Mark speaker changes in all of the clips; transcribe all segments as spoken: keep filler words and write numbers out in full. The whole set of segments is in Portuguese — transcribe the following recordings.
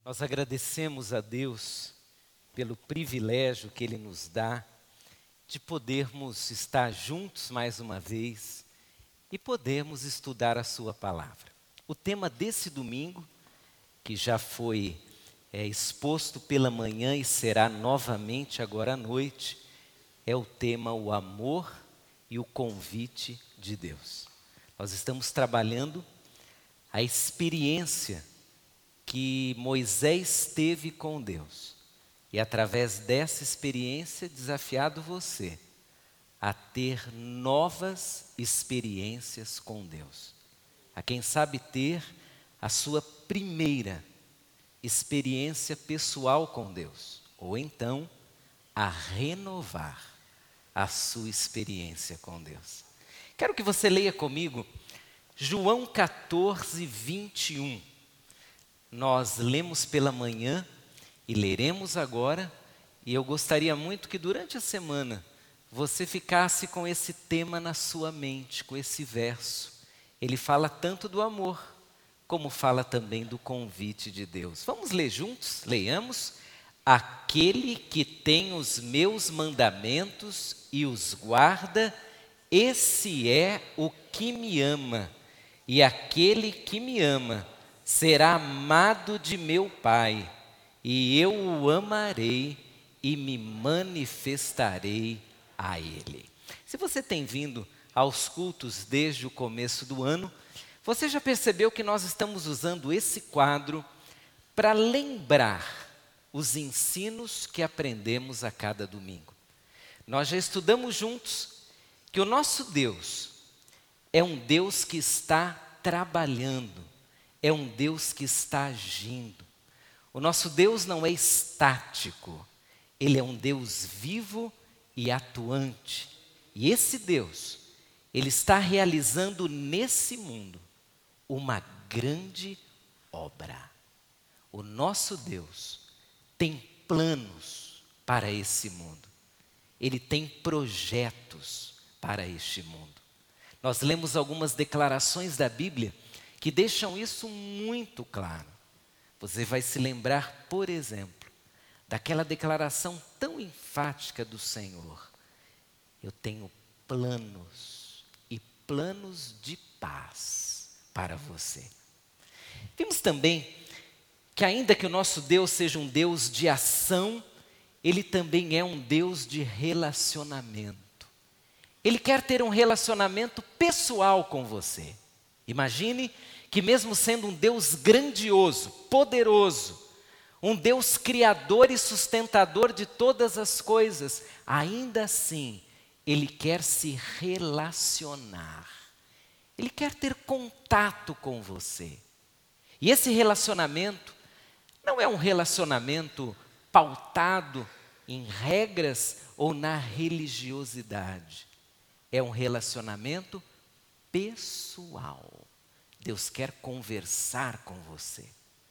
Speaker 1: Nós agradecemos a Deus pelo privilégio que Ele nos dá de podermos estar juntos mais uma vez e podermos estudar a Sua palavra. O tema desse domingo, que já foi é, exposto pela manhã e será novamente agora à noite, é o tema o amor e o convite de Deus. Nós estamos trabalhando a experiência que Moisés teve com Deus. E através dessa experiência, desafiado você a ter novas experiências com Deus. A quem sabe ter a sua primeira experiência pessoal com Deus. Ou então, a renovar a sua experiência com Deus. Quero que você leia comigo João quatorze, vinte e um. Nós lemos pela manhã e leremos agora, e eu gostaria muito que durante a semana você ficasse com esse tema na sua mente, com esse verso. Ele fala tanto do amor, como fala também do convite de Deus. Vamos ler juntos? Leiamos. Aquele que tem os meus mandamentos e os guarda, esse é o que me ama, e aquele que me ama será amado de meu Pai, e eu o amarei e me manifestarei a Ele. Se você tem vindo aos cultos desde o começo do ano, você já percebeu que nós estamos usando esse quadro para lembrar os ensinos que aprendemos a cada domingo. Nós já estudamos juntos que o nosso Deus é um Deus que está trabalhando, é um Deus que está agindo. O nosso Deus não é estático, Ele é um Deus vivo e atuante. E esse Deus, Ele está realizando nesse mundo uma grande obra. O nosso Deus tem planos para esse mundo. Ele tem projetos para este mundo. Nós lemos algumas declarações da Bíblia que deixam isso muito claro. Você vai se lembrar, por exemplo, daquela declaração tão enfática do Senhor: eu tenho planos e planos de paz para você. Vimos também que ainda que o nosso Deus seja um Deus de ação, Ele também é um Deus de relacionamento. Ele quer ter um relacionamento pessoal com você. Imagine que mesmo sendo um Deus grandioso, poderoso, um Deus criador e sustentador de todas as coisas, ainda assim, Ele quer se relacionar. Ele quer ter contato com você. E esse relacionamento não é um relacionamento pautado em regras ou na religiosidade. É um relacionamento pessoal. Deus quer conversar com você.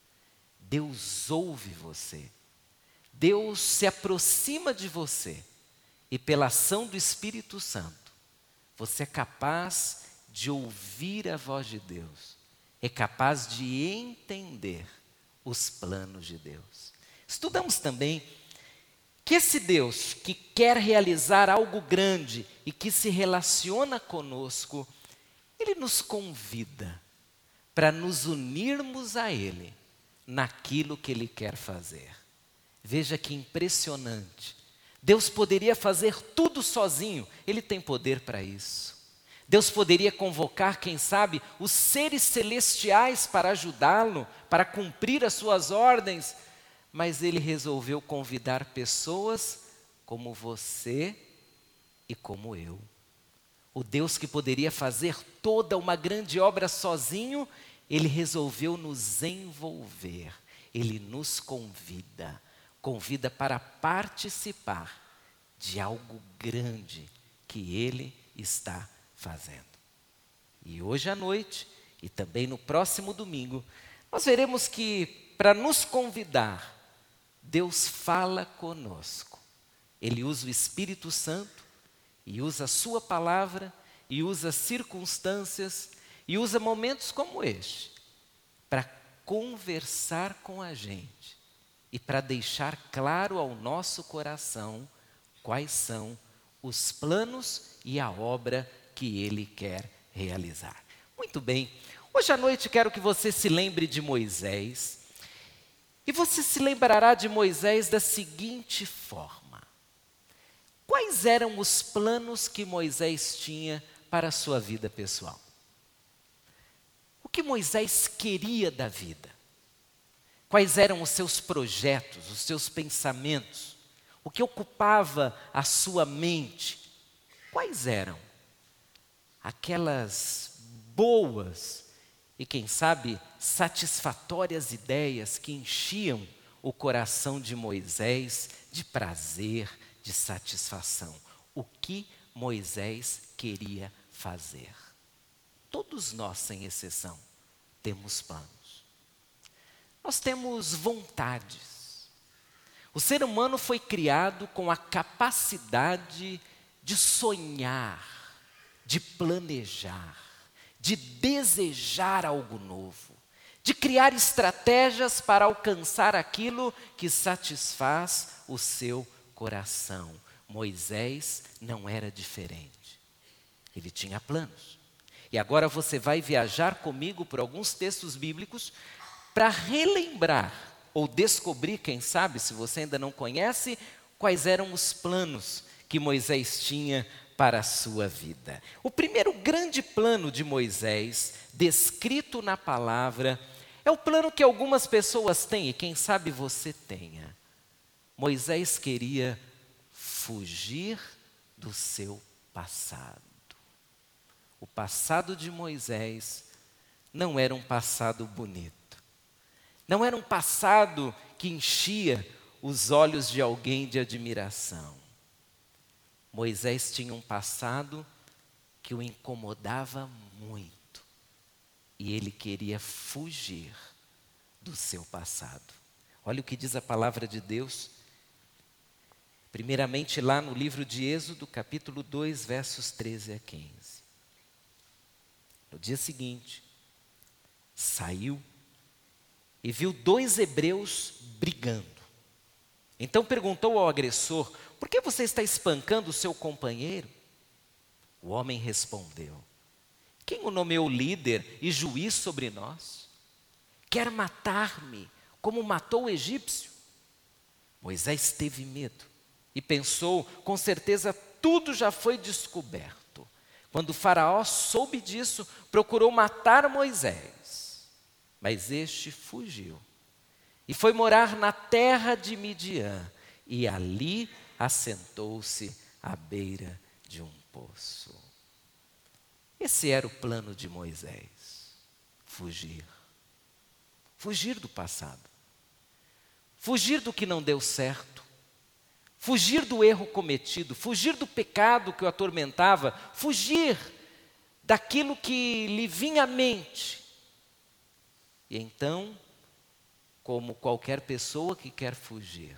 Speaker 1: Deus ouve você. Deus se aproxima de você. E pela ação do Espírito Santo, você é capaz de ouvir a voz de Deus. É capaz de entender os planos de Deus. Estudamos também que esse Deus que quer realizar algo grande e que se relaciona conosco, Ele nos convida para nos unirmos a Ele naquilo que Ele quer fazer. Veja que impressionante. Deus poderia fazer tudo sozinho, Ele tem poder para isso. Deus poderia convocar, quem sabe, os seres celestiais para ajudá-lo, para cumprir as suas ordens, mas Ele resolveu convidar pessoas como você e como eu. O Deus que poderia fazer toda uma grande obra sozinho, Ele resolveu nos envolver. Ele nos convida, convida para participar de algo grande que Ele está fazendo. E hoje à noite, e também no próximo domingo, nós veremos que para nos convidar, Deus fala conosco. Ele usa o Espírito Santo, e usa a sua palavra, e usa circunstâncias, e usa momentos como este, para conversar com a gente e para deixar claro ao nosso coração quais são os planos e a obra que Ele quer realizar. Muito bem, hoje à noite quero que você se lembre de Moisés, e você se lembrará de Moisés da seguinte forma: quais eram os planos que Moisés tinha para a sua vida pessoal? O que Moisés queria da vida? Quais eram os seus projetos, os seus pensamentos? O que ocupava a sua mente? Quais eram aquelas boas e, quem sabe, satisfatórias ideias que enchiam o coração de Moisés de prazer, de satisfação? O que Moisés queria fazer? Todos nós, sem exceção, temos planos. Nós temos vontades. O ser humano foi criado com a capacidade de sonhar, de planejar, de desejar algo novo, de criar estratégias para alcançar aquilo que satisfaz o seu coração. Moisés não era diferente. Ele tinha planos. E agora você vai viajar comigo por alguns textos bíblicos para relembrar ou descobrir, quem sabe, se você ainda não conhece, quais eram os planos que Moisés tinha para a sua vida. O primeiro grande plano de Moisés, descrito na palavra, é o plano que algumas pessoas têm, e quem sabe você tenha. Moisés queria fugir do seu passado. O passado de Moisés não era um passado bonito. Não era um passado que enchia os olhos de alguém de admiração. Moisés tinha um passado que o incomodava muito. E ele queria fugir do seu passado. Olha o que diz a palavra de Deus. Primeiramente lá no livro de Êxodo, capítulo dois, versos treze a quinze. No dia seguinte, saiu e viu dois hebreus brigando. Então perguntou ao agressor: por que você está espancando o seu companheiro? O homem respondeu: quem o nomeou líder e juiz sobre nós? Quer matar-me como matou o egípcio? Moisés teve medo e pensou: com certeza tudo já foi descoberto. Quando o faraó soube disso, procurou matar Moisés, mas este fugiu e foi morar na terra de Midian, e ali assentou-se à beira de um poço. Esse era o plano de Moisés: fugir. Fugir do passado. Fugir do que não deu certo. Fugir do erro cometido, fugir do pecado que o atormentava, fugir daquilo que lhe vinha à mente. E então, como qualquer pessoa que quer fugir,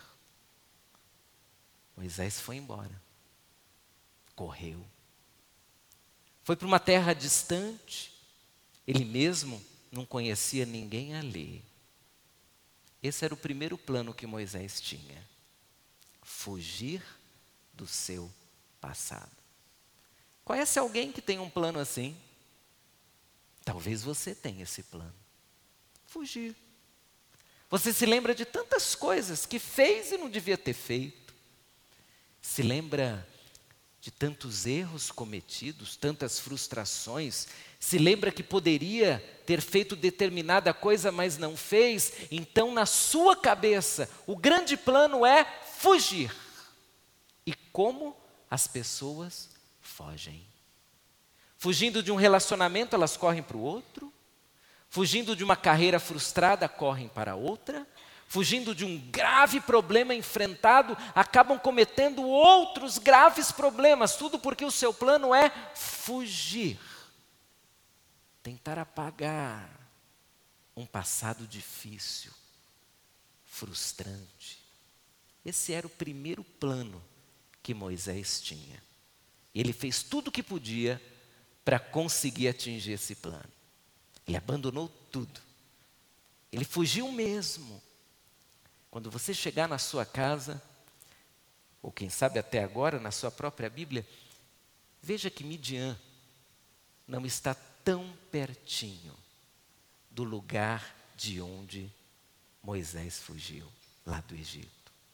Speaker 1: Moisés foi embora, correu. Foi para uma terra distante, ele mesmo não conhecia ninguém ali. Esse era o primeiro plano que Moisés tinha. Fugir do seu passado. Conhece alguém que tem um plano assim? Talvez você tenha esse plano. Fugir. Você se lembra de tantas coisas que fez e não devia ter feito. Se lembra de tantos erros cometidos, tantas frustrações. Se lembra que poderia ter feito determinada coisa, mas não fez. Então, na sua cabeça, o grande plano é fugir. E como as pessoas fogem? Fugindo de um relacionamento, elas correm para o outro. Fugindo de uma carreira frustrada, correm para outra. Fugindo de um grave problema enfrentado, acabam cometendo outros graves problemas. Tudo porque o seu plano é fugir. Tentar apagar um passado difícil, frustrante. Esse era o primeiro plano que Moisés tinha. Ele fez tudo o que podia para conseguir atingir esse plano. Ele abandonou tudo. Ele fugiu mesmo. Quando você chegar na sua casa, ou quem sabe até agora na sua própria Bíblia, veja que Midian não está tão pertinho do lugar de onde Moisés fugiu, lá do Egito.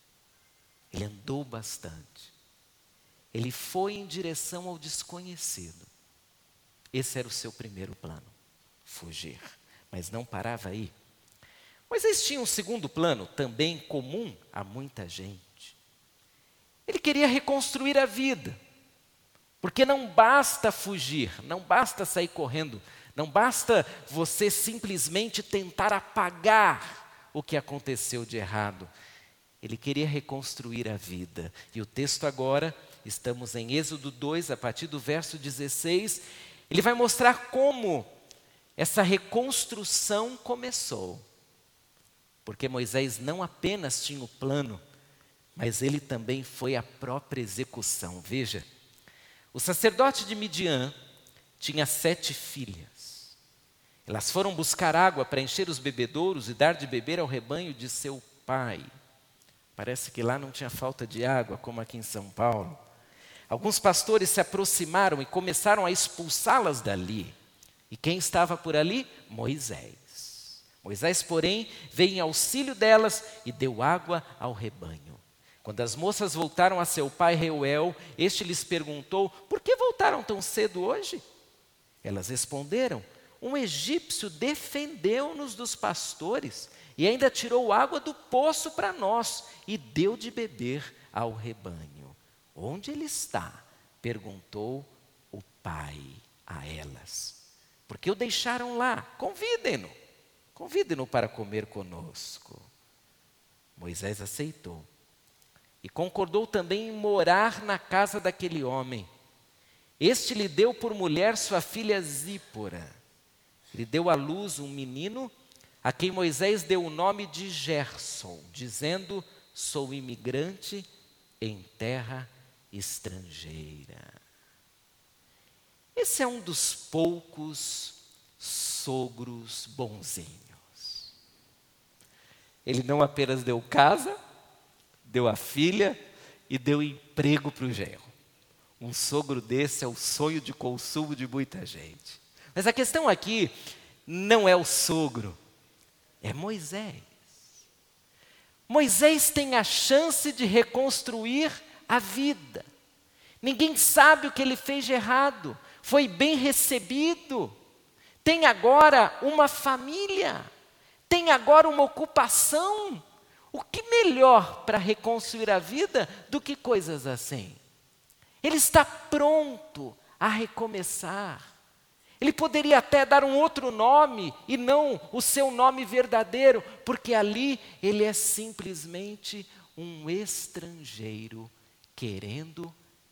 Speaker 1: Ele andou bastante. Ele foi em direção ao desconhecido. Esse era o seu primeiro plano, fugir. Mas não parava aí. Moisés tinha um segundo plano, também comum a muita gente. Ele queria reconstruir a vida. Porque não basta fugir, não basta sair correndo, não basta você simplesmente tentar apagar o que aconteceu de errado. Ele queria reconstruir a vida. E o texto agora, estamos em Êxodo dois, a partir do verso dezesseis, ele vai mostrar como essa reconstrução começou. Porque Moisés não apenas tinha o plano, mas ele também foi a própria execução. Veja, o sacerdote de Midian tinha sete filhas. Elas foram buscar água para encher os bebedouros e dar de beber ao rebanho de seu pai. Parece que lá não tinha falta de água, como aqui em São Paulo. Alguns pastores se aproximaram e começaram a expulsá-las dali. E quem estava por ali? Moisés. Moisés, porém, veio em auxílio delas e deu água ao rebanho. Quando as moças voltaram a seu pai Reuel, este lhes perguntou: por que voltaram tão cedo hoje? Elas responderam: um egípcio defendeu-nos dos pastores e ainda tirou água do poço para nós e deu de beber ao rebanho. Onde ele está? Perguntou o pai a elas. Porque o deixaram lá? Convidem-no. Convidem-no para comer conosco. Moisés aceitou. E concordou também em morar na casa daquele homem. Este lhe deu por mulher sua filha Zípora. Lhe deu à luz um menino, a quem Moisés deu o nome de Gerson, dizendo: sou imigrante em terra estrangeira. Esse é um dos poucos sogros bonzinhos. Ele não apenas deu casa, deu a filha e deu emprego para o genro. Um sogro desse é o sonho de consumo de muita gente. Mas a questão aqui não é o sogro, é Moisés. Moisés tem a chance de reconstruir a vida. Ninguém sabe o que ele fez de errado. Foi bem recebido. Tem agora uma família. Tem agora uma ocupação. O que melhor para reconstruir a vida do que coisas assim? Ele está pronto a recomeçar. Ele poderia até dar um outro nome e não o seu nome verdadeiro, porque ali ele é simplesmente um estrangeiro querendo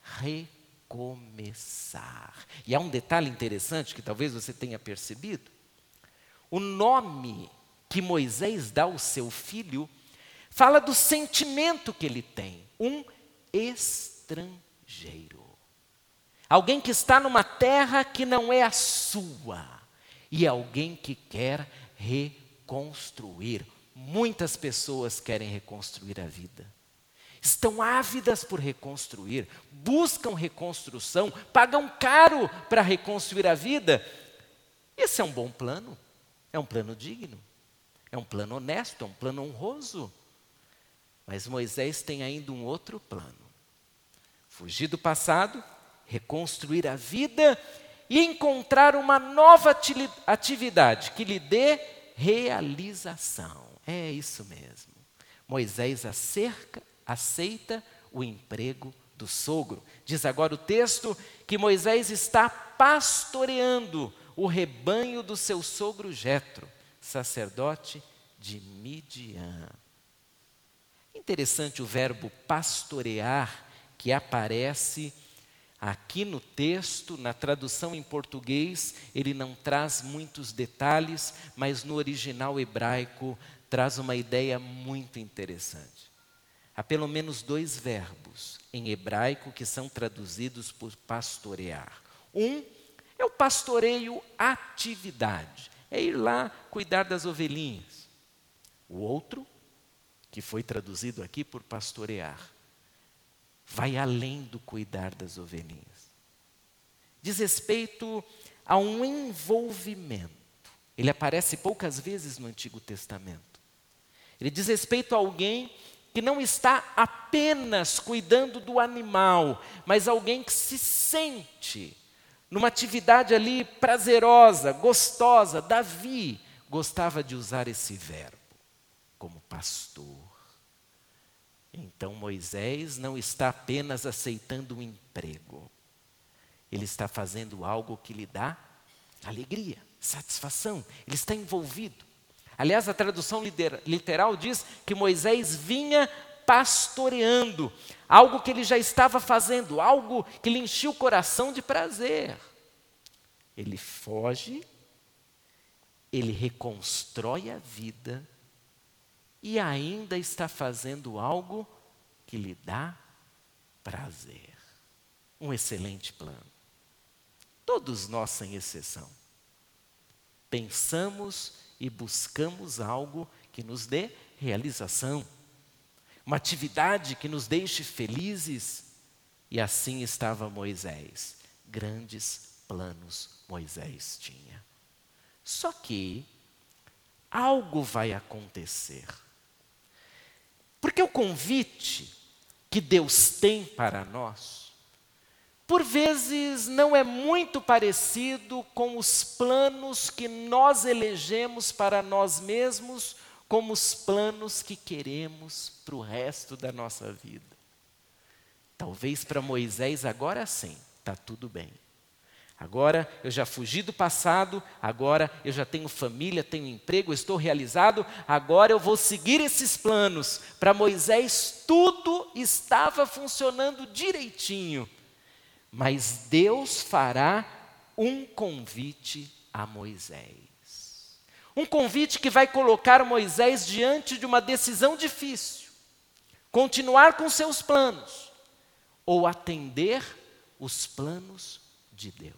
Speaker 1: recomeçar. E há um detalhe interessante que talvez você tenha percebido. O nome que Moisés dá ao seu filho fala do sentimento que ele tem, um estrangeiro. Alguém que está numa terra que não é a sua. E alguém que quer reconstruir. Muitas pessoas querem reconstruir a vida. Estão ávidas por reconstruir. Buscam reconstrução. Pagam caro para reconstruir a vida. Esse é um bom plano. É um plano digno. É um plano honesto. É um plano honroso. Mas Moisés tem ainda um outro plano. Fugir do passado, reconstruir a vida e encontrar uma nova atividade que lhe dê realização. É isso mesmo. Moisés acerca, aceita o emprego do sogro. Diz agora o texto que Moisés está pastoreando o rebanho do seu sogro Jetro, sacerdote de Midian. Interessante o verbo pastorear que aparece aqui no texto, na tradução em português, ele não traz muitos detalhes, mas no original hebraico traz uma ideia muito interessante. Há pelo menos dois verbos em hebraico que são traduzidos por pastorear. Um é o pastoreio atividade, é ir lá cuidar das ovelhinhas.
Speaker 2: O outro, que foi traduzido aqui por pastorear, vai além do cuidar das ovelhinhas. Diz respeito a um envolvimento. Ele aparece poucas vezes no Antigo Testamento. Ele diz respeito a alguém que não está apenas cuidando do animal, mas alguém que se sente numa atividade ali prazerosa, gostosa. Davi gostava de usar esse verbo como pastor. Então Moisés não está apenas aceitando um emprego. Ele está fazendo algo que lhe dá alegria, satisfação. Ele está envolvido. Aliás, a tradução literal diz que Moisés vinha pastoreando, algo que ele já estava fazendo, algo que lhe enchia o coração de prazer. Ele foge, ele reconstrói a vida e ainda está fazendo algo que lhe dá prazer. Um excelente plano. Todos nós, sem exceção, pensamos e buscamos algo que nos dê realização, uma atividade que nos deixe felizes. E assim estava Moisés. Grandes planos Moisés tinha. Só que algo vai acontecer. Porque o convite que Deus tem para nós, por vezes não é muito parecido com os planos que nós elegemos para nós mesmos, como os planos que queremos para o resto da nossa vida. Talvez para Moisés agora sim, está tudo bem. Agora eu já fugi do passado, agora eu já tenho família, tenho emprego, estou realizado, agora eu vou seguir esses planos. Para Moisés tudo estava funcionando direitinho. Mas Deus fará um convite a Moisés. Um convite que vai colocar Moisés diante de uma decisão difícil. Continuar com seus planos ou atender os planos de Deus.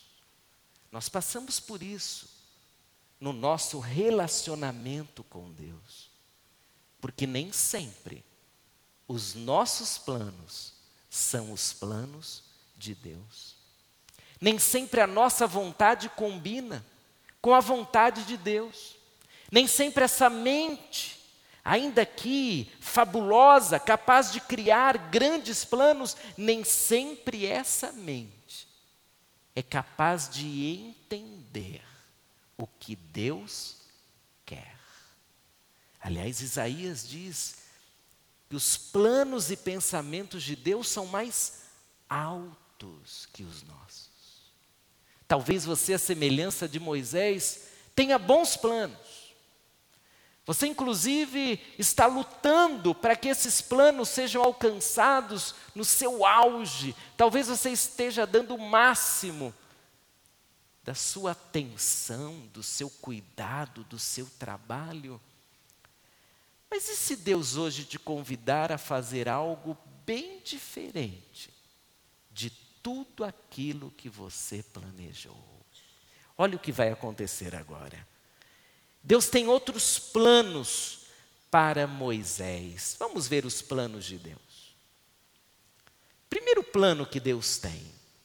Speaker 2: Nós passamos por isso no nosso relacionamento com Deus. Porque nem sempre os nossos planos são os planos de Deus. Nem sempre a nossa vontade combina com a vontade de Deus. Nem sempre essa mente, ainda que fabulosa, capaz de criar grandes planos, nem sempre essa mente é capaz de entender o que Deus quer. Aliás, Isaías diz que os planos e pensamentos de Deus são mais altos que os nossos. Talvez você, à semelhança de Moisés, tenha bons planos. Você, inclusive, está lutando para que esses planos sejam alcançados no seu auge. Talvez você esteja dando o máximo da sua atenção, do seu cuidado, do seu trabalho. Mas e se Deus hoje te convidar a fazer algo bem diferente de tudo aquilo que você planejou? Olha o que vai acontecer agora. Deus tem outros planos para Moisés. Vamos ver os planos de Deus. Primeiro plano que Deus tem: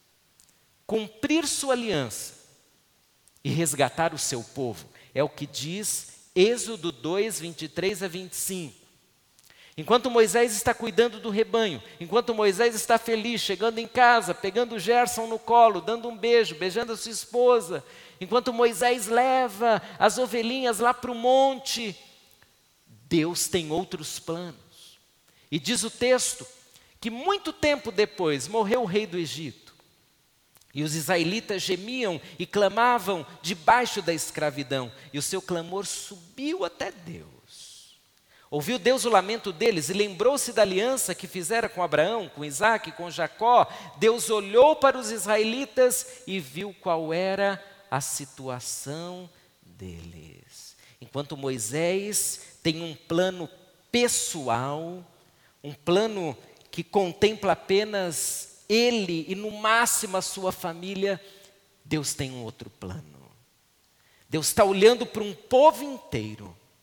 Speaker 2: cumprir sua aliança e resgatar o seu povo. É o que diz Êxodo dois, vinte e três a vinte e cinco. Enquanto Moisés está cuidando do rebanho, enquanto Moisés está feliz, chegando em casa, pegando Gerson no colo, dando um beijo, beijando a sua esposa, enquanto Moisés leva as ovelhinhas lá para o monte, Deus tem outros planos. E diz o texto que muito tempo depois morreu o rei do Egito, e os israelitas gemiam e clamavam debaixo da escravidão, e o seu clamor subiu até Deus. Ouviu Deus o lamento deles e lembrou-se da aliança que fizera com Abraão, com Isaque, com Jacó. Deus olhou para os israelitas e viu qual era a situação deles. Enquanto Moisés tem um plano pessoal, um plano que contempla apenas ele e no máximo a sua família, Deus tem um outro plano. Deus está olhando para um povo inteiro.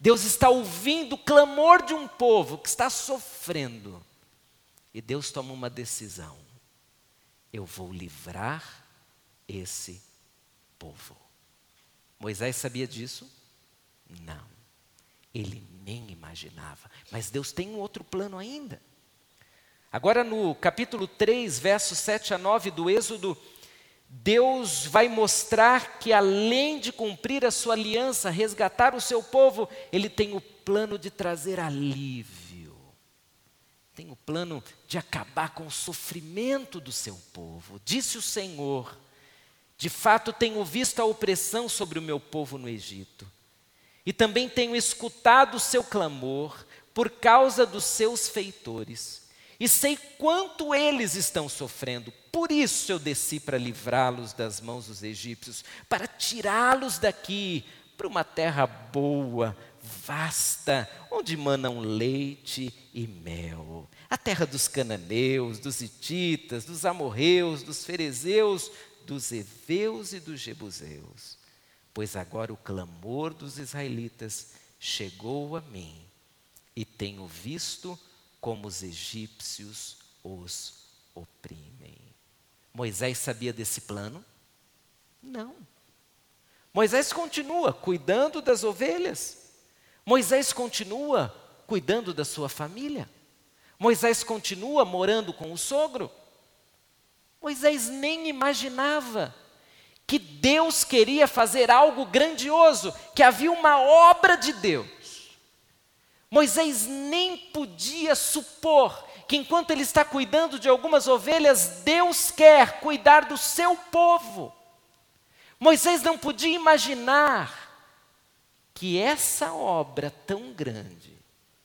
Speaker 1: Deus está ouvindo o clamor de um povo que está sofrendo. E Deus toma uma decisão: eu vou livrar esse povo. Moisés sabia disso? Não. Ele nem imaginava. Mas Deus tem um outro plano ainda. Agora no capítulo três, versos sete a nove do Êxodo, Deus vai mostrar que além de cumprir a sua aliança, resgatar o seu povo, Ele tem o plano de trazer alívio. Tem o plano de acabar com o sofrimento do seu povo. Disse o Senhor: de fato tenho visto a opressão sobre o meu povo no Egito. E também tenho escutado o seu clamor por causa dos seus feitores. E sei quanto eles estão sofrendo. Por isso eu desci para livrá-los das mãos dos egípcios, para tirá-los daqui para uma terra boa, vasta, onde manam leite e mel. A terra dos cananeus, dos hititas, dos amorreus, dos ferezeus, dos heveus e dos jebuseus. Pois agora o clamor dos israelitas chegou a mim, e tenho visto como os egípcios os oprimem. Moisés sabia desse plano? Não. Moisés continua cuidando das ovelhas. Moisés continua cuidando da sua família. Moisés continua morando com o sogro. Moisés nem imaginava que Deus queria fazer algo grandioso, que havia uma obra de Deus. Moisés nem podia supor que enquanto ele está cuidando de algumas ovelhas, Deus quer cuidar do seu povo. Moisés não podia imaginar que essa obra tão grande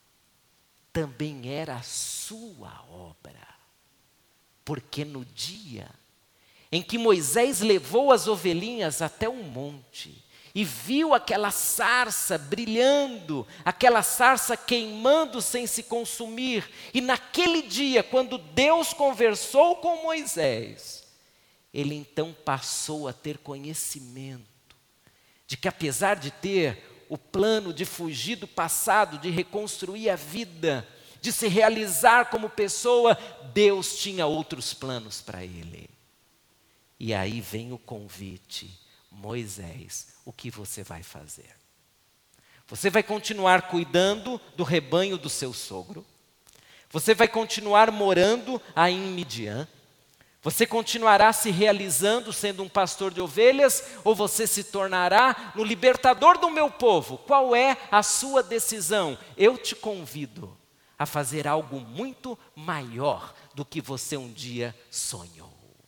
Speaker 1: também era a sua obra. Porque no dia em que Moisés levou as ovelhinhas até o monte e viu aquela sarça brilhando, aquela sarça queimando sem se consumir, e naquele dia, quando Deus conversou com Moisés, ele então passou a ter conhecimento de que, apesar de ter o plano de fugir do passado, de reconstruir a vida, de se realizar como pessoa, Deus tinha outros planos para ele. E aí vem o convite: Moisés, o que você vai fazer? Você vai continuar cuidando do rebanho do seu sogro? Você vai continuar morando aí em Midian? Você continuará se realizando sendo um pastor de ovelhas? Ou você se tornará no libertador do meu povo? Qual é a sua decisão? Eu te convido a fazer algo muito maior do que você um dia sonhou.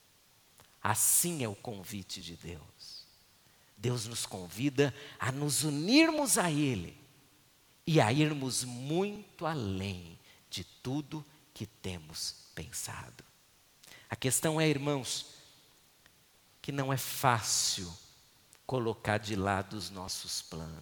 Speaker 1: Assim é o convite de Deus. Deus nos convida a nos unirmos a Ele e a irmos muito além de tudo que temos pensado. A questão é, irmãos, que não é fácil colocar de lado os nossos planos.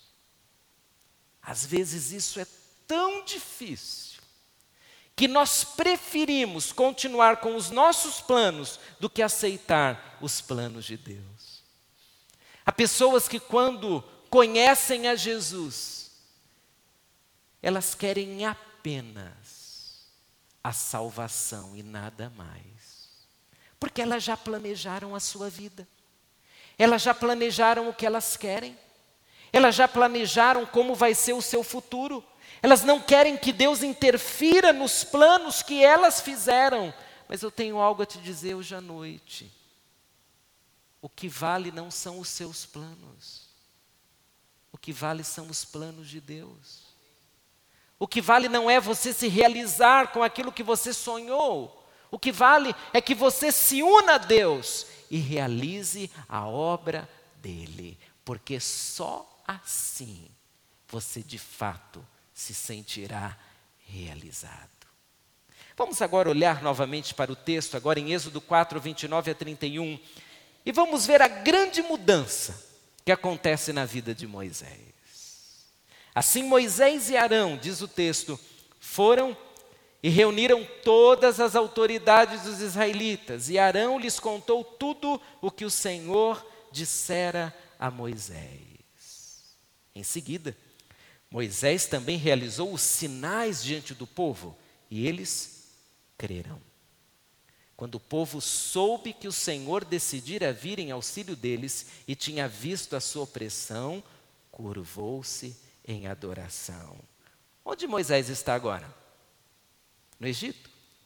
Speaker 1: Às vezes isso é tão difícil que nós preferimos continuar com os nossos planos do que aceitar os planos de Deus. Há pessoas que, quando conhecem a Jesus, elas querem apenas a salvação e nada mais, porque elas já planejaram a sua vida, elas já planejaram o que elas querem, elas já planejaram como vai ser o seu futuro. Elas não querem que Deus interfira nos planos que elas fizeram. Mas eu tenho algo a te dizer hoje à noite. O que vale não são os seus planos. O que vale são os planos de Deus. O que vale não é você se realizar com aquilo que você sonhou. O que vale é que você se una a Deus e realize a obra dele. Porque só assim você de fato se sentirá realizado. Vamos agora olhar novamente para o texto, agora em Êxodo quatro, vinte e nove a trinta e um, e vamos ver a grande mudança que acontece na vida de Moisés. Assim Moisés e Arão, diz o texto, foram e reuniram todas as autoridades dos israelitas, e Arão lhes contou tudo o que o Senhor dissera a Moisés. Em seguida,
Speaker 2: Moisés também realizou os sinais diante do povo, e eles creram. Quando o povo soube que o Senhor decidira vir em auxílio deles e tinha visto a sua opressão, curvou-se em adoração. Onde Moisés está agora? No Egito.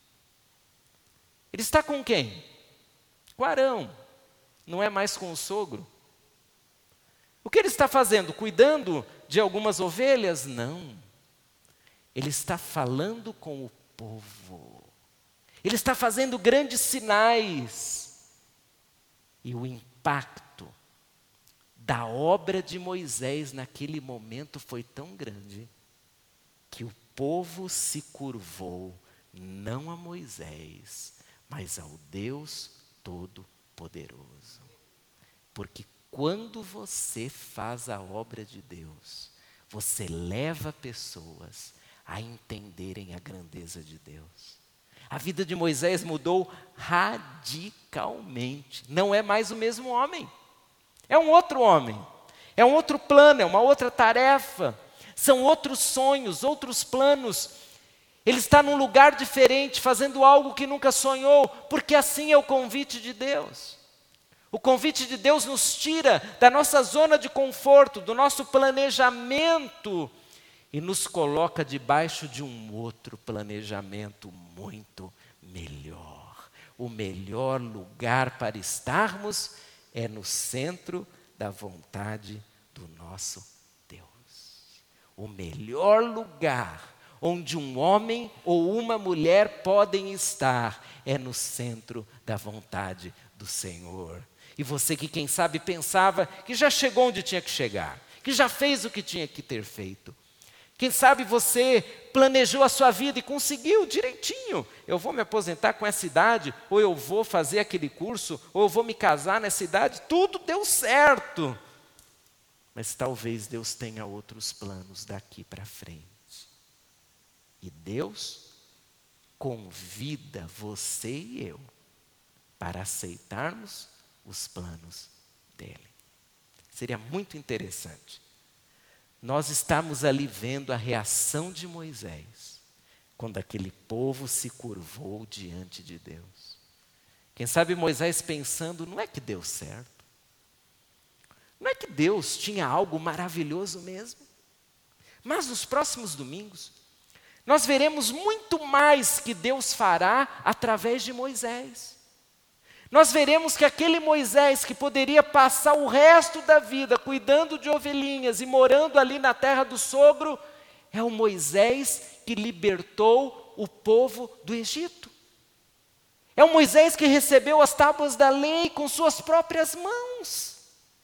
Speaker 2: Ele está com quem? Com Arão. Não é mais com o sogro. O que ele está fazendo? Cuidando de algumas ovelhas? Não. Ele está falando com o povo. Ele está fazendo grandes sinais. E o impacto da obra de Moisés naquele momento foi tão grande que o povo se curvou, não a Moisés, mas ao Deus Todo-Poderoso. Porque quando você faz a obra de Deus, você leva pessoas a entenderem a grandeza de Deus. A vida de Moisés mudou radicalmente. Não é mais o mesmo homem. É um outro homem. É um outro plano, é uma outra tarefa. São outros sonhos, outros planos. Ele está num lugar diferente, fazendo algo que nunca sonhou, porque assim é o convite de Deus. O convite de Deus nos tira da nossa zona de conforto, do nosso planejamento, e nos coloca debaixo de um outro planejamento muito melhor. O melhor lugar para estarmos é no centro da vontade do nosso Deus. O melhor lugar onde um homem ou uma mulher podem estar é no centro da vontade do Senhor. E você que, quem sabe, pensava que já chegou onde tinha que chegar, que já fez o que tinha que ter feito. Quem sabe você planejou a sua vida e conseguiu direitinho. Eu vou me aposentar com essa idade, ou eu vou fazer aquele curso, ou eu vou me casar nessa idade. Tudo deu certo. Mas talvez Deus tenha outros planos daqui para frente. E Deus convida você e eu para aceitarmos os planos dele. Seria muito interessante nós estamos ali vendo a reação de Moisés, quando aquele povo se curvou diante de Deus. Quem sabe Moisés pensando, não é que deu certo? Não é que Deus tinha algo maravilhoso mesmo? Mas nos próximos domingos, nós veremos muito mais que Deus fará através de Moisés. Nós veremos que aquele Moisés que poderia passar o resto da vida cuidando de ovelhinhas e morando ali na terra do sogro, é o Moisés que libertou o povo do Egito. É o Moisés que recebeu as tábuas da lei com suas próprias mãos.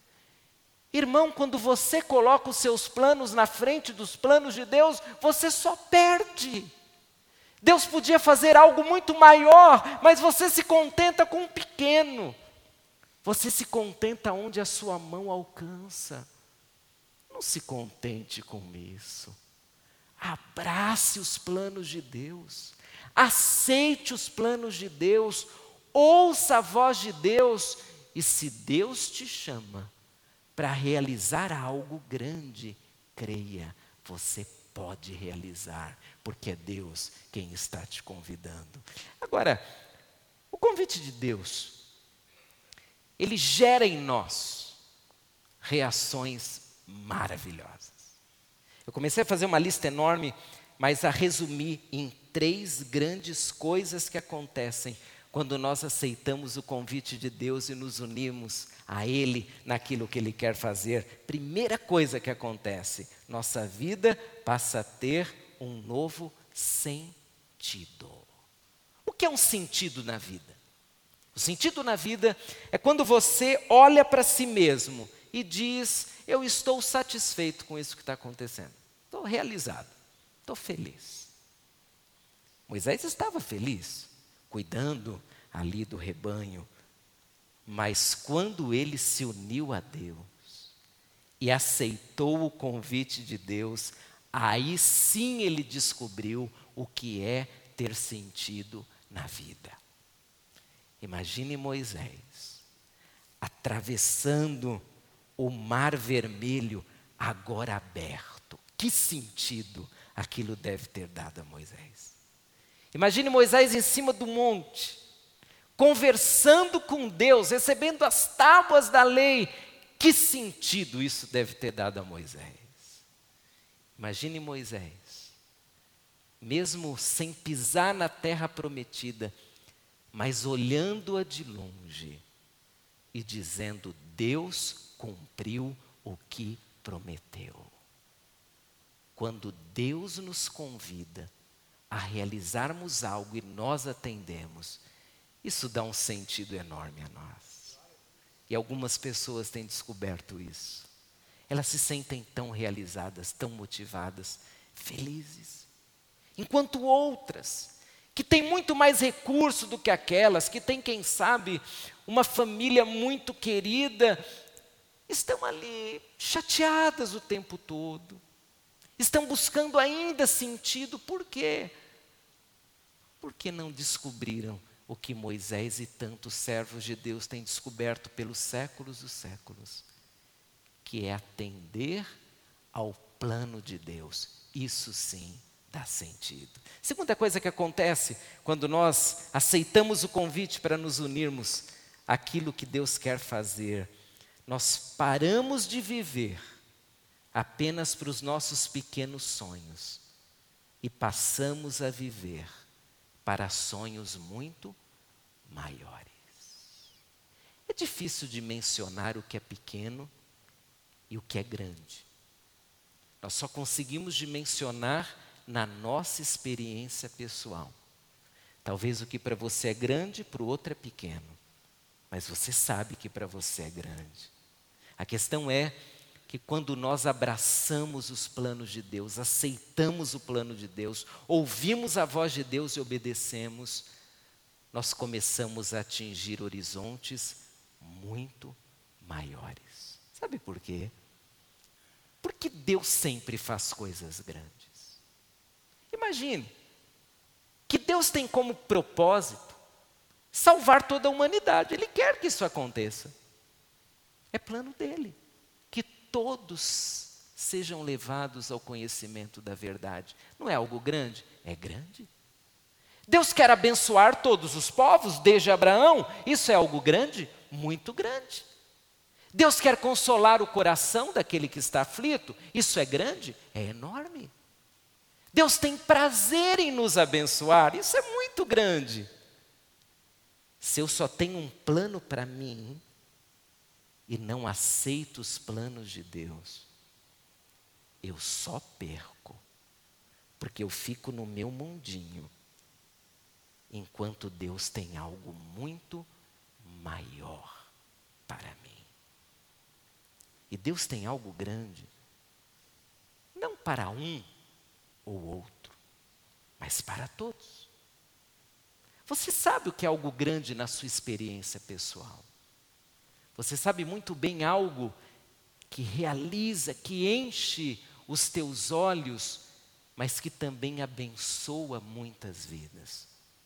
Speaker 2: Irmão, quando você coloca os seus planos na frente dos planos de Deus, você só perde. Deus podia fazer algo muito maior, mas você se contenta com um pequeno. Você se contenta onde a sua mão alcança. Não se contente com isso. Abrace os planos de Deus. Aceite os planos de Deus. Ouça a voz de Deus. E se Deus te chama para realizar algo grande, creia, você pode realizar, porque é Deus quem está te convidando. Agora, o convite de Deus, ele gera em nós reações maravilhosas. Eu comecei a fazer uma lista enorme, mas a resumir em três grandes coisas que acontecem quando nós aceitamos o convite de Deus e nos unimos a Ele naquilo que Ele quer fazer. Primeira coisa que acontece, nossa vida passa a ter um novo sentido. O que é um sentido na vida? O sentido na vida é quando você olha para si mesmo e diz, eu estou satisfeito com isso que está acontecendo. Estou realizado, estou feliz. Moisés estava feliz, cuidando ali do rebanho, mas quando ele se uniu a Deus e aceitou o convite de Deus, aí sim ele descobriu o que é ter sentido na vida. Imagine Moisés atravessando o mar vermelho agora aberto.
Speaker 1: que sentido aquilo deve ter dado a Moisés. Imagine Moisés em cima do monte, conversando com Deus, recebendo as tábuas da lei. Que sentido isso deve ter dado a Moisés? Imagine Moisés, mesmo sem pisar na terra prometida, mas olhando-a de longe e dizendo: Deus cumpriu o que prometeu. Quando Deus nos convida a realizarmos algo e nós atendemos, isso dá um sentido enorme a nós. E algumas pessoas têm descoberto isso. Elas se sentem tão realizadas, tão motivadas, felizes. Enquanto outras, que têm muito mais recurso do que aquelas, que têm, quem sabe, uma família muito querida, estão ali chateadas o tempo todo. Estão buscando ainda sentido. Por quê? Porque não descobriram o que Moisés e tantos servos de Deus têm descoberto pelos séculos dos séculos, que é atender ao plano de Deus. Isso sim dá sentido. Segunda coisa que acontece quando nós aceitamos o convite para nos unirmos àquilo que Deus quer fazer, nós paramos de viver apenas para os nossos pequenos sonhos e passamos a viver para sonhos muito maiores. É difícil de mencionar o que é pequeno e o que é grande. Nós só conseguimos dimensionar na nossa experiência pessoal. Talvez o que para você é grande, para o outro é pequeno. Mas você sabe que para você é grande. A questão é que quando nós abraçamos os planos de Deus, aceitamos o plano de Deus, ouvimos a voz de Deus e obedecemos, nós começamos a atingir horizontes muito maiores. Sabe por quê? Porque Deus sempre faz coisas grandes. Imagine que Deus tem como propósito salvar toda a humanidade. Ele quer que isso aconteça. É plano dele. Que todos sejam levados ao conhecimento da verdade. Não é algo grande? É grande. Deus quer abençoar todos os povos, desde Abraão. Isso é algo grande? Muito grande. Deus quer consolar o coração daquele que está aflito. Isso é grande? É enorme. Deus tem prazer em nos abençoar. Isso é muito grande. Se eu só tenho um plano para mim e não aceito os planos de Deus, eu só perco, porque eu fico no meu mundinho, enquanto Deus tem algo muito maior para mim. E Deus tem algo grande, não para um ou outro, mas para todos. Você sabe o que é algo grande na sua experiência pessoal. Você sabe muito bem algo que realiza, que enche os teus olhos, mas que também abençoa muitas vidas.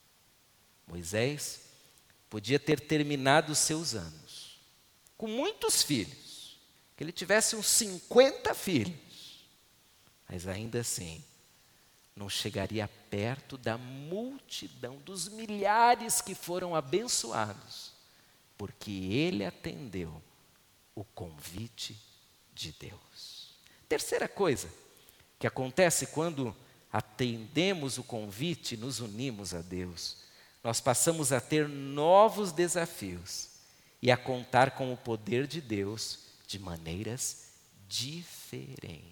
Speaker 1: Moisés podia ter terminado os seus anos com muitos filhos, que ele tivesse uns cinquenta filhos, mas ainda assim não chegaria perto da multidão, dos milhares que foram abençoados, porque ele atendeu o convite de Deus. Terceira coisa que acontece quando atendemos o convite, nos unimos a Deus, nós passamos a ter novos desafios e a contar com o poder de Deus de maneiras diferentes.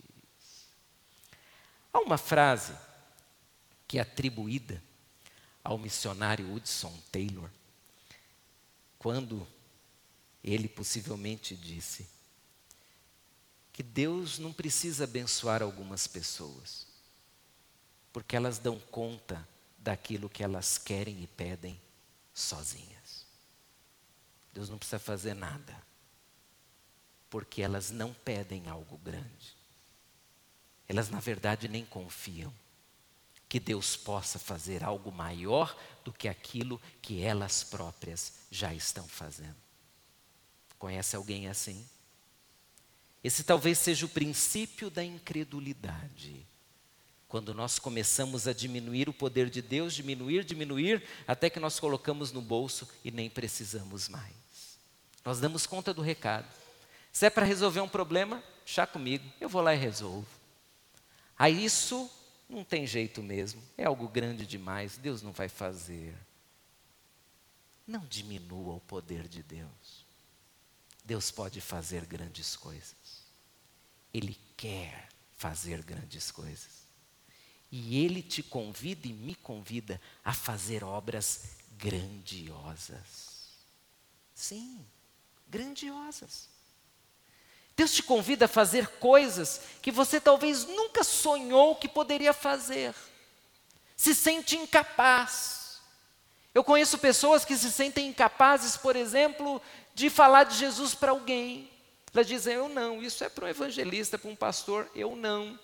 Speaker 1: Há uma frase que é atribuída ao missionário Hudson Taylor, quando ele possivelmente disse que Deus não precisa abençoar algumas pessoas, porque elas dão conta daquilo que elas querem e pedem sozinhas. Deus não precisa fazer nada, porque elas não pedem algo grande. Elas, na verdade, nem confiam que Deus possa fazer algo maior do que aquilo que elas próprias já estão fazendo. Conhece alguém assim? Esse talvez seja o princípio da incredulidade. Quando nós começamos a diminuir o poder de Deus, diminuir, diminuir, até que nós colocamos no bolso e nem precisamos mais. Nós damos conta do recado. Se é para resolver um problema, chá comigo, eu vou lá e resolvo. Aí isso não tem jeito mesmo, é algo grande demais, Deus não vai fazer. Não diminua o poder de Deus. Deus pode fazer grandes coisas. Ele quer fazer grandes coisas. E Ele te convida e me convida a fazer obras grandiosas. Sim, grandiosas. Deus te convida a fazer coisas que você talvez nunca sonhou que poderia fazer. Se sente incapaz. Eu conheço pessoas que se sentem incapazes, por exemplo, de falar de Jesus para alguém. Elas dizem, eu não, isso é para um evangelista, para um pastor, eu não.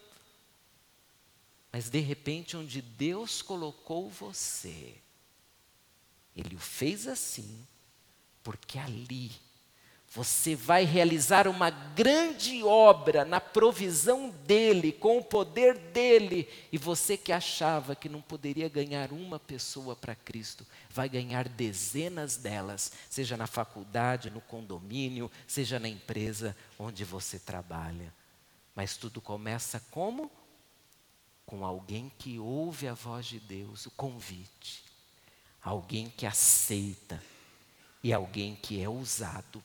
Speaker 1: Mas de repente, onde Deus colocou você, Ele o fez assim, porque ali você vai realizar uma grande obra na provisão dEle, com o poder dEle. E você que achava que não poderia ganhar uma pessoa para Cristo, vai ganhar dezenas delas, seja na faculdade, no condomínio, seja na empresa onde você trabalha. Mas tudo começa como? Com alguém que ouve a voz de Deus, o convite. Alguém que aceita e alguém que é usado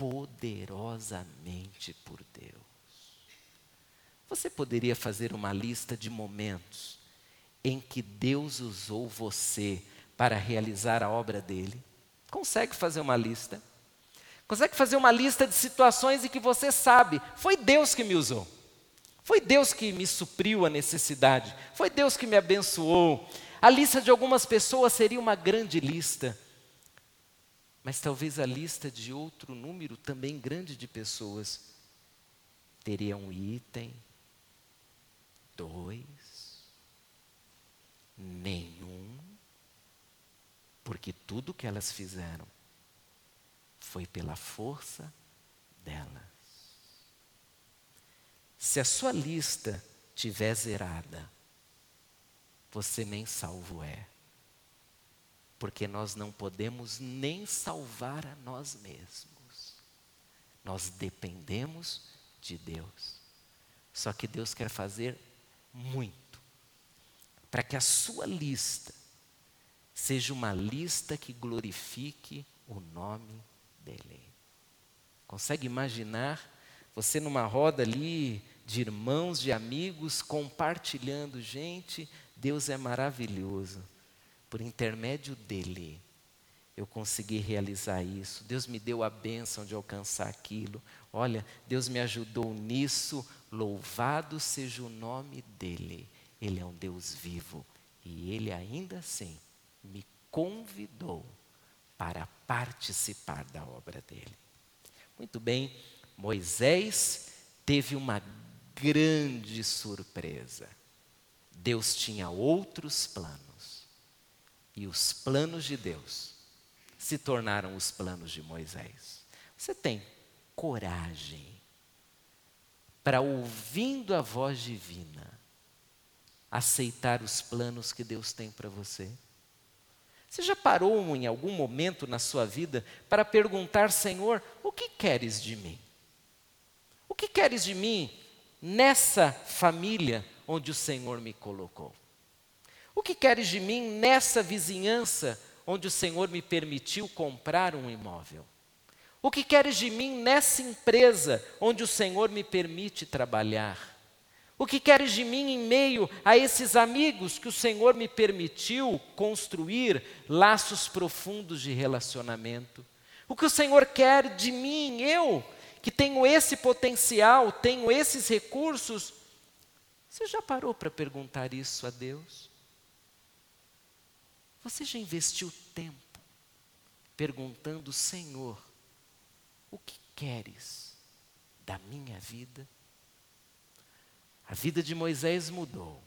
Speaker 1: poderosamente por Deus. Você poderia fazer uma lista de momentos em que Deus usou você para realizar a obra dele? Consegue fazer uma lista? Consegue fazer uma lista de situações em que você sabe, foi Deus que me usou. Foi Deus que me supriu a necessidade. Foi Deus que me abençoou. A lista de algumas pessoas seria uma grande lista. Mas talvez a lista de outro número também grande de pessoas teria um item, dois, nenhum, porque tudo que elas fizeram foi pela força delas. Se a sua lista tiver zerada, você nem salvo é. Porque nós não podemos nem salvar a nós mesmos. Nós dependemos de Deus. Só que Deus quer fazer muito para que a sua lista seja uma lista que glorifique o nome dEle. Consegue imaginar você numa roda ali de irmãos, de amigos, compartilhando? Gente, Deus é maravilhoso. Por intermédio dEle, eu consegui realizar isso. Deus me deu a bênção de alcançar aquilo. Olha, Deus me ajudou nisso. Louvado seja o nome dEle. Ele é um Deus vivo. E Ele ainda assim me convidou para participar da obra dEle. Muito bem, Moisés teve uma grande surpresa. Deus tinha outros planos. E os planos de Deus se tornaram os planos de Moisés. Você tem coragem para, ouvindo a voz divina, aceitar os planos que Deus tem para você? Você já parou em algum momento na sua vida para perguntar, Senhor, o que queres de mim? O que queres de mim nessa família onde o Senhor me colocou? O que queres de mim nessa vizinhança onde o Senhor me permitiu comprar um imóvel? O que queres de mim nessa empresa onde o Senhor me permite trabalhar? O que queres de mim em meio a esses amigos que o Senhor me permitiu construir laços profundos de relacionamento? O que o Senhor quer de mim, eu, que tenho esse potencial, tenho esses recursos? Você já parou para perguntar isso a Deus? Você já investiu tempo perguntando, Senhor, o que queres da minha vida? A vida de Moisés mudou.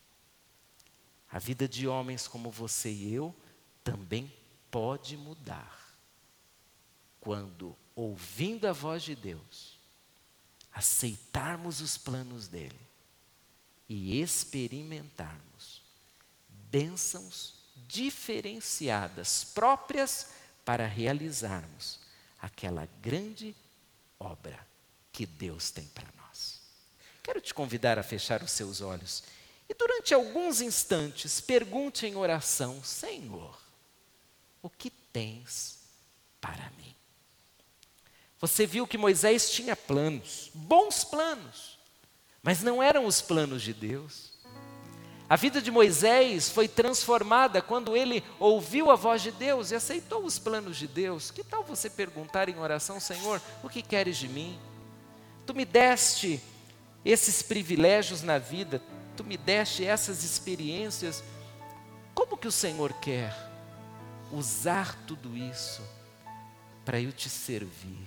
Speaker 1: A vida de homens como você e eu também pode mudar. Quando, ouvindo a voz de Deus,
Speaker 2: aceitarmos os planos dele e experimentarmos bênçãos diferenciadas, próprias para realizarmos aquela grande obra que Deus tem para nós. Quero te convidar a fechar os seus olhos e durante alguns instantes pergunte em oração: Senhor, o que tens para mim? Você viu que Moisés tinha planos, bons planos, mas não eram os planos de Deus. A vida de Moisés foi transformada quando ele ouviu a voz de Deus e aceitou os planos de Deus. Que tal você perguntar em oração: Senhor, o que queres de mim? Tu me deste esses privilégios na vida, tu me deste essas experiências. Como que o Senhor quer usar tudo isso para eu te servir?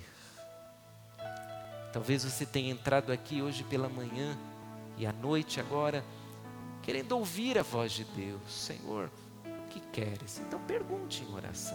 Speaker 2: Talvez você tenha entrado aqui hoje pela manhã e à noite agora, querendo ouvir a voz de Deus. Senhor, o que queres? Então pergunte em oração.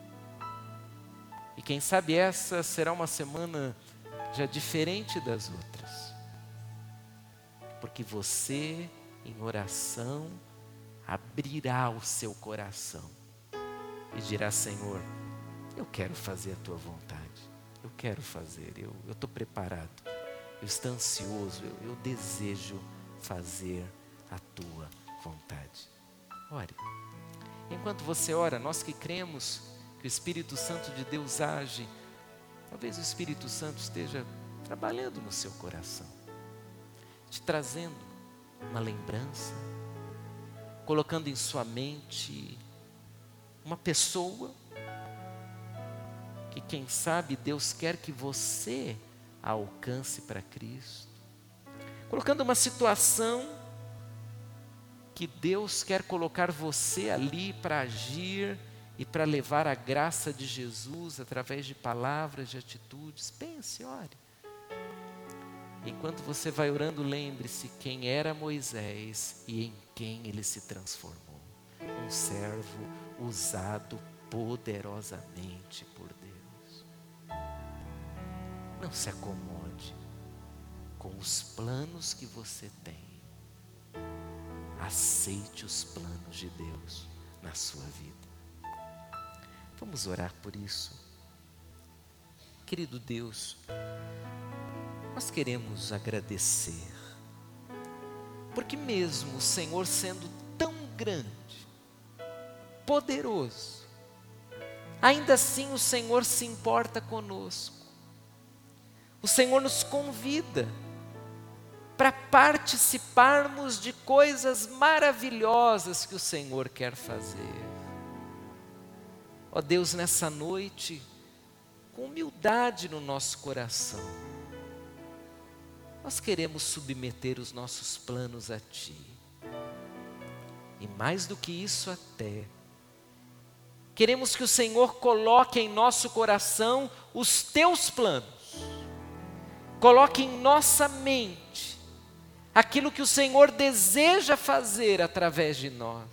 Speaker 2: E quem sabe essa será uma semana já diferente das outras. Porque você, em oração, abrirá o seu coração e dirá: Senhor, eu quero fazer a tua vontade. Eu quero fazer, eu estou preparado, eu estou ansioso, eu, eu desejo fazer a tua vontade. Ore. Enquanto você ora, nós que cremos que o Espírito Santo de Deus age, talvez o Espírito Santo esteja trabalhando no seu coração, te trazendo uma lembrança, colocando em sua mente uma pessoa que, quem sabe, Deus quer que você a alcance para Cristo, colocando uma situação que Deus quer colocar você ali para agir e para levar a graça de Jesus através de palavras, de atitudes. Pense, ore. Enquanto você vai orando, lembre-se quem era Moisés e em quem ele se transformou. Um servo usado poderosamente por Deus. Não se acomode com os planos que você tem. Aceite os planos de Deus na sua vida. Vamos orar por isso. Querido Deus, nós queremos agradecer, porque mesmo o Senhor sendo tão grande, poderoso, ainda assim o Senhor se importa conosco. O Senhor nos convida para participarmos de coisas maravilhosas que o Senhor quer fazer. Ó Deus, nessa noite, com humildade no nosso coração, nós queremos submeter os nossos planos a Ti. E mais do que isso até, queremos que o Senhor coloque em nosso coração os Teus planos. Coloque em nossa mente aquilo que o Senhor deseja fazer através de nós.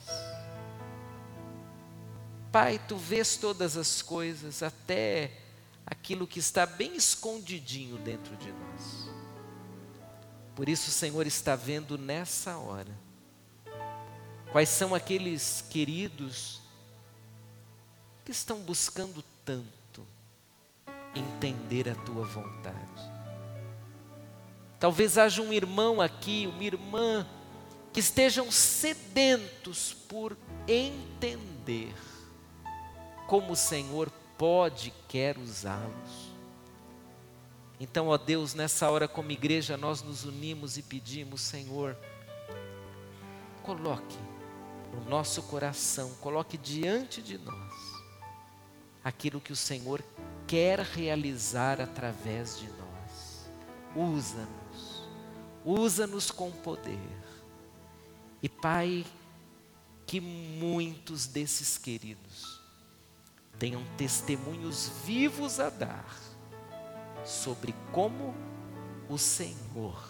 Speaker 2: Pai, Tu vês todas as coisas, até aquilo que está bem escondidinho dentro de nós. Por isso o Senhor está vendo nessa hora quais são aqueles queridos que estão buscando tanto entender a Tua vontade. Talvez haja um irmão aqui, uma irmã, que estejam sedentos por entender como o Senhor pode e quer usá-los. Então, ó Deus, nessa hora como igreja nós nos unimos e pedimos: Senhor, coloque no nosso coração, coloque diante de nós aquilo que o Senhor quer realizar através de nós. Usa-nos, usa-nos com poder. E Pai, que muitos desses queridos tenham testemunhos vivos a dar sobre como o Senhor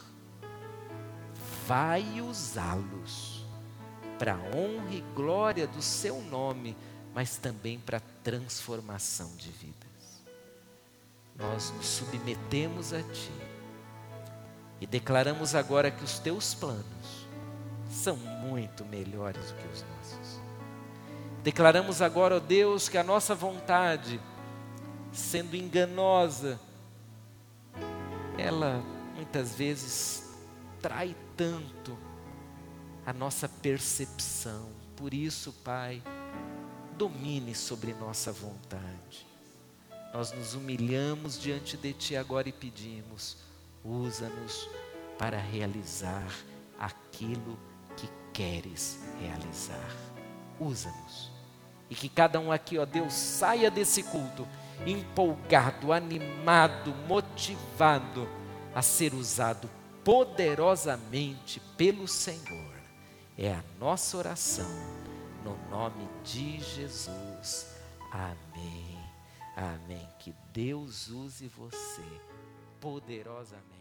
Speaker 2: vai usá-los para a honra e glória do Seu nome, mas também para a transformação de vidas. Nós nos submetemos a Ti E declaramos agora que os teus planos são muito melhores do que os nossos. Declaramos agora, ó Deus, que a nossa vontade, sendo enganosa, ela muitas vezes trai tanto a nossa percepção. Por isso, Pai, domine sobre nossa vontade. Nós nos humilhamos diante de Ti agora e pedimos, usa-nos para realizar aquilo que queres realizar. Usa-nos. E que cada um aqui, ó Deus, saia desse culto empolgado, animado, motivado a ser usado poderosamente pelo Senhor. É a nossa oração, no nome de Jesus. Amém. Amém. Que Deus use você poderosamente.